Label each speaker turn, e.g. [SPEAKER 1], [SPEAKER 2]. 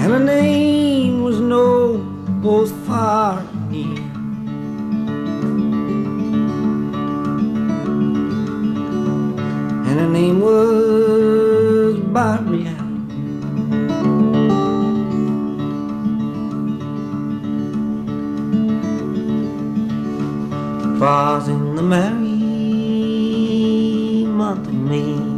[SPEAKER 1] and her name was known both far and near. And her name was Barrier. It was in the merry month of May.